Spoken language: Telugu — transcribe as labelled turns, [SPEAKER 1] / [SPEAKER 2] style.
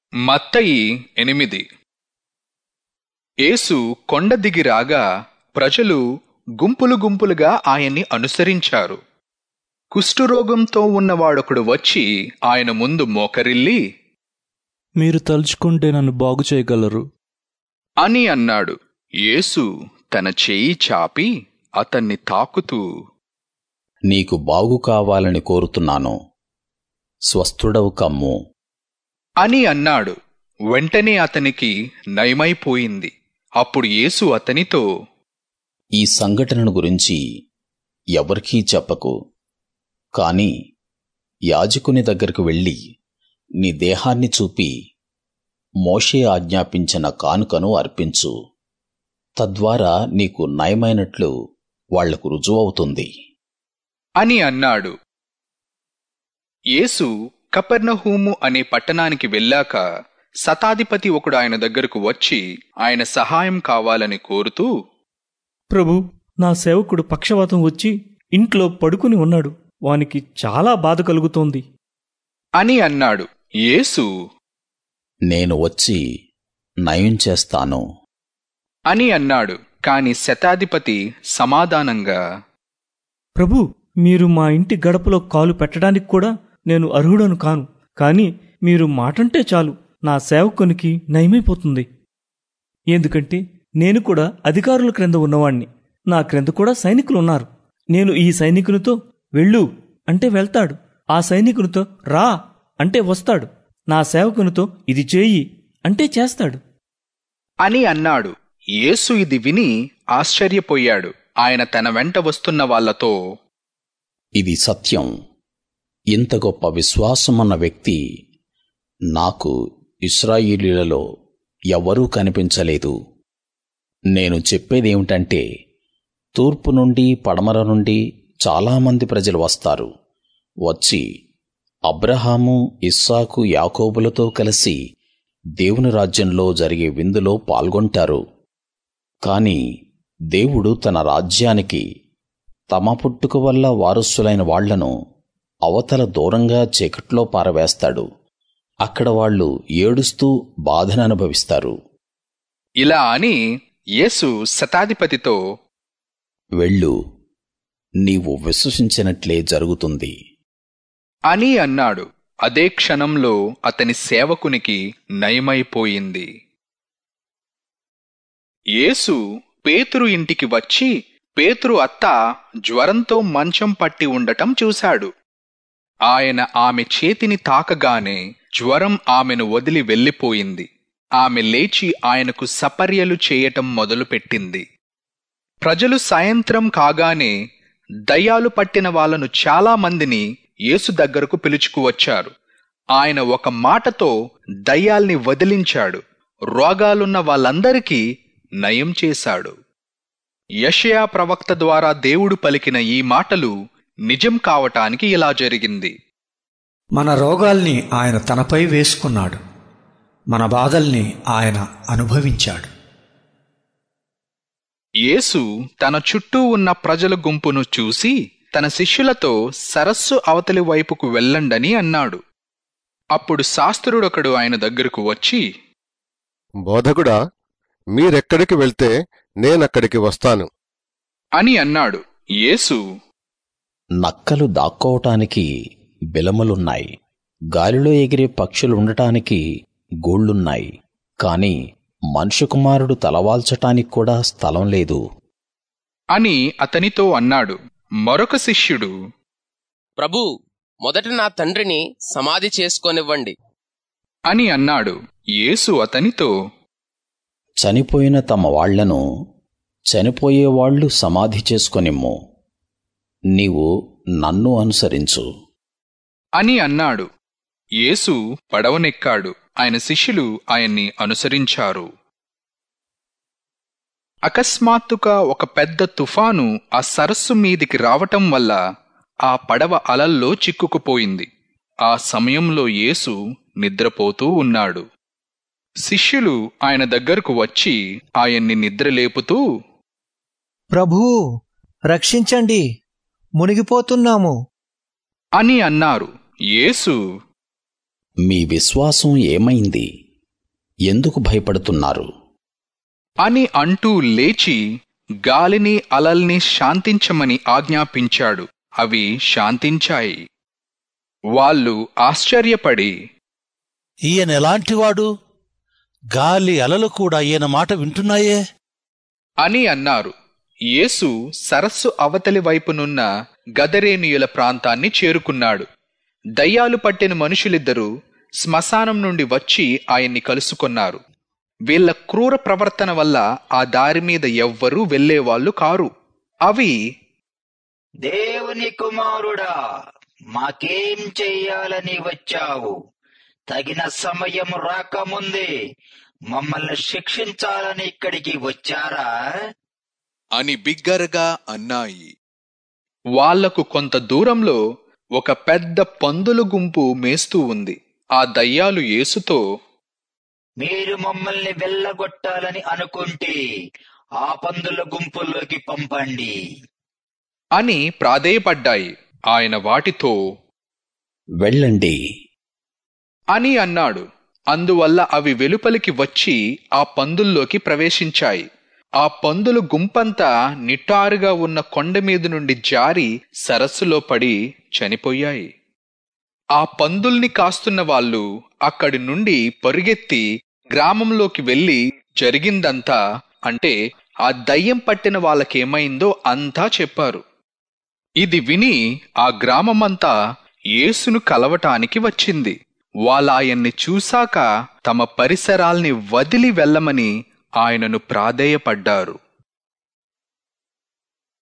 [SPEAKER 1] మత్తయి 8. యేసు కొండ దిగి రాగా ప్రజలు గుంపులు గుంపులుగా ఆయన్ని అనుసరించారు. కుష్ఠరోగంతో ఉన్నవాడొకడు వచ్చి ఆయన ముందు మోకరిల్లి,
[SPEAKER 2] మీరు తలుచుకుంటే నన్ను బాగు చేయగలరు
[SPEAKER 1] అని అన్నాడు. యేసు తన చేయి చాపి అతన్ని తాకుతూ,
[SPEAKER 3] నీకు బాగు కావాలని కోరుతున్నాను, స్వస్థుడవు కమ్ము
[SPEAKER 1] అని అన్నాడు. వెంటనే అతనికి నయమైపోయింది. అప్పుడు యేసు అతనితో,
[SPEAKER 3] ఈ సంఘటనను గురించి ఎవరికీ చెప్పకు, కాని యాజకుని దగ్గరకు వెళ్ళి నీ దేహాన్ని చూపి మోషే ఆజ్ఞాపించిన కానుకను అర్పించు. తద్వారా నీకు నయమైనట్లు వాళ్లకు రుజువవుతుంది
[SPEAKER 1] అని అన్నాడు. యేసు కపెర్నహూము అనే పట్టణానికి వెళ్ళాక శతాధిపతి ఒకడు ఆయన దగ్గరకు వచ్చి ఆయన సహాయం కావాలని కోరుతూ,
[SPEAKER 2] ప్రభు, నా సేవకుడు పక్షవాతం వచ్చి ఇంట్లో పడుకుని ఉన్నాడు, వానికి చాలా బాధ కలుగుతోంది
[SPEAKER 1] అని అన్నాడు. యేసు,
[SPEAKER 3] నేను వచ్చి నయం చేస్తాను
[SPEAKER 1] అని అన్నాడు. కాని శతాధిపతి సమాధానంగా,
[SPEAKER 2] ప్రభు, మీరు మా ఇంటి గడపలో కాలు పెట్టడానికి కూడా నేను అర్హుడను కాను, కాని మీరు మాటంటే చాలు నా సేవకునికి నయమైపోతుంది. ఎందుకంటే నేను కూడా అధికారుల క్రింద ఉన్నవాణ్ణి, నా క్రింద కూడా సైనికులున్నారు. నేను ఈ సైనికునితో వెళ్ళు అంటే వెళ్తాడు, ఆ సైనికునితో రా అంటే వస్తాడు, నా సేవకునితో ఇది చేయి అంటే చేస్తాడు
[SPEAKER 1] అని అన్నాడు. యేసు ఇది విని ఆశ్చర్యపోయాడు. ఆయన తన వెంట వస్తున్న వాళ్లతో,
[SPEAKER 3] ఇది సత్యం, ఇంత గొప్ప విశ్వాసమున్న వ్యక్తి నాకు ఇశ్రాయేలీయులలో ఎవ్వరూ కనిపించలేదు. నేను చెప్పేదేమిటంటే, తూర్పు నుండి పడమర నుండి చాలామంది ప్రజలు వస్తారు, వచ్చి అబ్రహాము, ఇస్సాకు, యాకోబులతో కలిసి దేవుని రాజ్యంలో జరిగే విందులో పాల్గొంటారు. కాని దేవుడు తన రాజ్యానికి తమ పుట్టుక వల్ల వారసులైన వాళ్లను అవతల దూరంగా చీకట్లో పారవేస్తాడు. అక్కడ వాళ్ళు ఏడుస్తూ బాధననుభవిస్తారు.
[SPEAKER 1] ఇలా అని యేసు శతాధిపతితో,
[SPEAKER 3] వెళ్ళు, నీవు విశ్వసించినట్లే జరుగుతుంది
[SPEAKER 1] అని అన్నాడు. అదే క్షణంలో అతని సేవకునికి నయమైపోయింది. యేసు పేతురు ఇంటికి వచ్చి పేతురు అత్త జ్వరంతో మంచం పట్టి ఉండటం చూశాడు. ఆయన ఆమె చేతిని తాకగానే జ్వరం ఆమెను వదిలి వెళ్ళిపోయింది. ఆమె లేచి ఆయనకు సపర్యలు చేయటం మొదలుపెట్టింది. ప్రజలు సాయంత్రం కాగానే దయ్యాలు పట్టిన వాళ్లను చాలామందిని యేసు దగ్గరకు పిలుచుకువచ్చారు. ఆయన ఒక మాటతో దయ్యాల్ని వదిలించాడు. రోగాలున్న వాళ్ళందరికీ నయం చేశాడు. యెషయా ప్రవక్త ద్వారా దేవుడు పలికిన ఈ మాటలు నిజం కావటానికి ఇలా జరిగింది.
[SPEAKER 4] మన రోగాల్ని ఆయన తనపై వేసుకున్నాడు, మన బాధల్ని ఆయన అనుభవించాడు.
[SPEAKER 1] యేసు తన చుట్టూ ఉన్న ప్రజల గుంపును చూసి తన శిష్యులతో సరస్సు అవతలి వైపుకు వెళ్ళండని అన్నాడు. అప్పుడు శాస్త్రుడొకడు ఆయన దగ్గరకు వచ్చి,
[SPEAKER 5] బోధకుడా, మీరెక్కడికి వెళ్తే నేనక్కడికి వస్తాను
[SPEAKER 1] అని అన్నాడు. యేసు,
[SPEAKER 3] నక్కలు దాక్కోవటానికి బిలములున్నాయి, గాలిలో ఎగిరే పక్షులుండటానికి గూళ్ళున్నాయి, కాని మనుష్యకుమారుడు తలవాల్చటానికి కూడా స్థలం లేదు
[SPEAKER 1] అని అతనితో అన్నాడు. మరొక శిష్యుడు,
[SPEAKER 6] ప్రభూ, మొదట నా తండ్రిని సమాధి చేసుకోనివ్వండి
[SPEAKER 1] అని అన్నాడు. యేసు అతనితో,
[SPEAKER 3] చనిపోయిన తమ వాళ్లను చనిపోయేవాళ్లు సమాధి చేసుకొనిమ్ము, నీవు నన్ను అనుసరించు
[SPEAKER 1] అని అన్నాడు. యేసు పడవనెక్కాడు. ఆయన శిష్యులు ఆయన్ని అనుసరించారు. అకస్మాత్తుగా ఒక పెద్ద తుఫాను ఆ సరస్సు మీదికి రావటం వల్ల ఆ పడవ అలల్లో చిక్కుకుపోయింది. ఆ సమయంలో యేసు నిద్రపోతూ ఉన్నాడు. శిష్యులు ఆయన దగ్గరకు వచ్చి ఆయన్ని నిద్రలేపుతూ,
[SPEAKER 7] ప్రభూ, రక్షించండి, మునిగిపోతున్నాము
[SPEAKER 1] అని అన్నారు. యేసు,
[SPEAKER 3] మీ విశ్వాసం ఏమైంది? ఎందుకు భయపడుతున్నారు?
[SPEAKER 1] అని అంటూ లేచి గాలిని అలల్ని శాంతించమని ఆజ్ఞాపించాడు. అవి శాంతించాయి. వాళ్ళు ఆశ్చర్యపడి,
[SPEAKER 8] ఈయనెలాంటివాడు? గాలి అలలు కూడా ఈయన మాట వింటున్నాయే
[SPEAKER 1] అని అన్నారు. యేసు సరస్సు అవతలి వైపునున్న గదరేనీయుల ప్రాంతాన్ని చేరుకున్నాడు. దయ్యాలు పట్టిన మనుషులిద్దరూ శ్మశానం నుండి వచ్చి ఆయన్ని కలుసుకొన్నారు. వీళ్ల క్రూర ప్రవర్తన వల్ల ఆ దారి మీద ఎవ్వరూ వెళ్లేవాళ్లు కారు. అవి,
[SPEAKER 9] దేవుని కుమారుడా, మాకేం చెయ్యాలని వచ్చావు? తగిన సమయం రాకముందే మమ్మల్ని శిక్షించాలని ఇక్కడికి వచ్చారా
[SPEAKER 1] అని బిగ్గరగా అన్నాయి. వాళ్లకు కొంత దూరంలో ఒక పెద్ద పందుల గుంపు మేస్తూ ఉంది. ఆ దయ్యాలు యేసుతో,
[SPEAKER 9] మీరు మమ్మల్ని వెళ్ళగొట్టాలని అనుకుంటే ఆ పందుల గుంపుల్లోకి పంపండి
[SPEAKER 1] అని ప్రాధేయపడ్డాయి. ఆయన వాటితో,
[SPEAKER 3] వెళ్ళండి
[SPEAKER 1] అని అన్నాడు. అందువల్ల అవి వెలుపలికి వచ్చి ఆ పందుల్లోకి ప్రవేశించాయి. ఆ పందుల గుంపంతా నిటారుగా ఉన్న కొండమీద నుండి జారి సరస్సులో పడి చనిపోయాయి. ఆ పందుల్ని కాస్తున్న వాళ్ళు అక్కడి నుండి పరుగెత్తి గ్రామంలోకి వెళ్లి జరిగిందంతా, అంటే ఆ దయ్యం పట్టిన వాళ్ళకేమైందో అంతా చెప్పారు. ఇది విని ఆ గ్రామమంతా యేసును కలవటానికి వచ్చింది. వాళ్ళాయన్ని చూశాక తమ పరిసరాల్ని వదిలి వెళ్ళమని ఆయనను ప్రాధేయపడ్డారు.